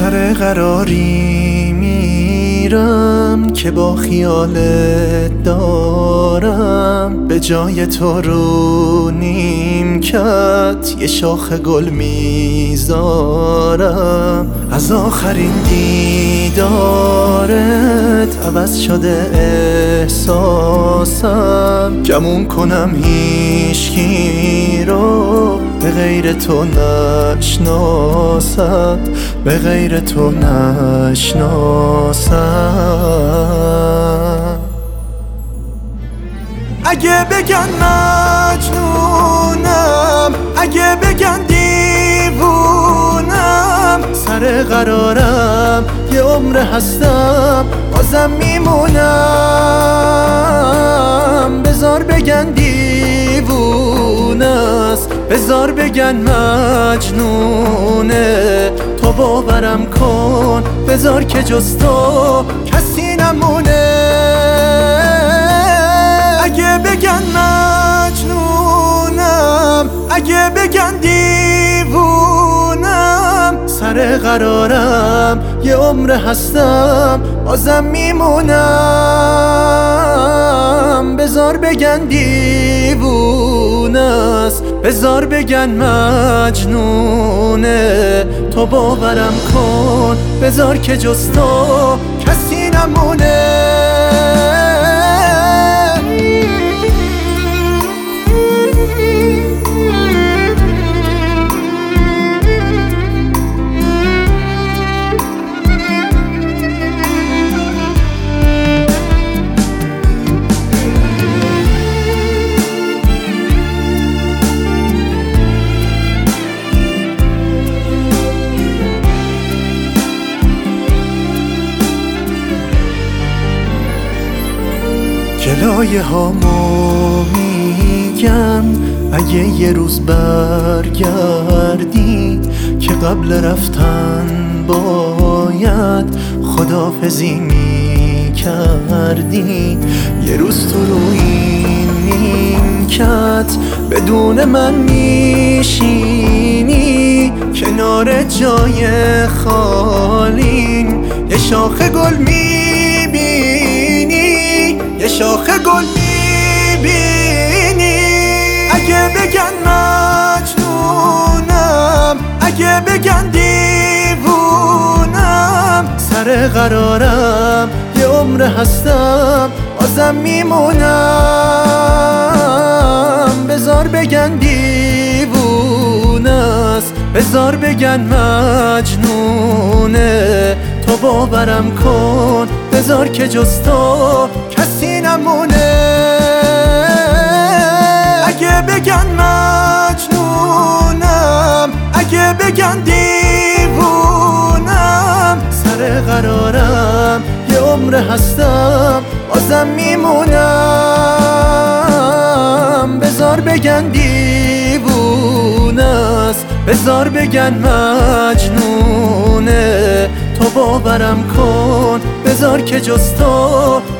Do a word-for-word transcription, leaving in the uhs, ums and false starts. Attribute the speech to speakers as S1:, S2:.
S1: سر قراری میرم که با خیالت دارم، به جای تو رو نیمکت یه شاخ گل میذارم. از آخرین دیدارت عوض شده احساسم، گمون کنم هیچکی رو به غیر تو نشناسم، به غیر تو نشناسم. اگه بگن مجنونم، اگه بگن دیوونم، سر قرارم یه عمر هستم بازم میمونم. بذار بگن دیوونه است، بذار بگن مجنونه، تو باورم کن بذار که جز تو کسی نمونه. اگه بگن مجنونم، اگه بگن دیوونم، سر قرارم یه عمر هستم بازم میمونم. بذار بگن دیوونه است، بذار بگن مجنونه، تو باورم کن بذار که جز تو کسی نمونه. گلایه هامو میگم اگه یه روز برگردی، که قبل رفتن باید خداحافظی میکردی. یه روز تو رو این نیمکت بدون من میشینی، کنار جای خالی یه شاخ گل میبینی، یه شاخ گل میبینی. اگه بگن مجنونم، اگه بگن دیوونم، سر قرارم یه عمر هستم بازم میمونم. بذار بگن دیوونه است، بذار بگن مجنونه، تو باورم کن بذار که جز تو کسی نمونه. اگه بگن مجنونم، اگه بگن دیوونم، سر قرارم یه عمر هستم بازم میمونم. بذار بگن دیوونه است، بذار بگن مجنونه، تو باورم کن بذار که جز تو